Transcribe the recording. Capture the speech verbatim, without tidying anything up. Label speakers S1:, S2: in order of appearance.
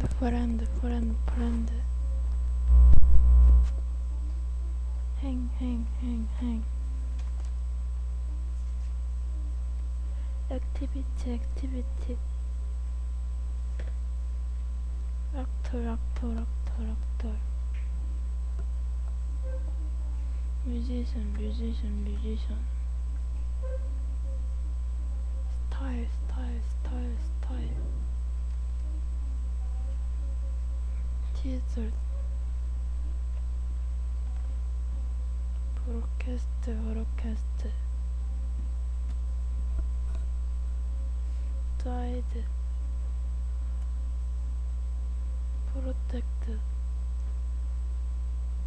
S1: 프렌드 프렌드 프렌드 행행행행 액티비티 액티비티 락톨 락톨 락톨 락톨 뮤지션 뮤지션 뮤지션 스타일 스타일 스타일 스타일 티즐 브로캐스트 브로캐스트 사이드 프로텍트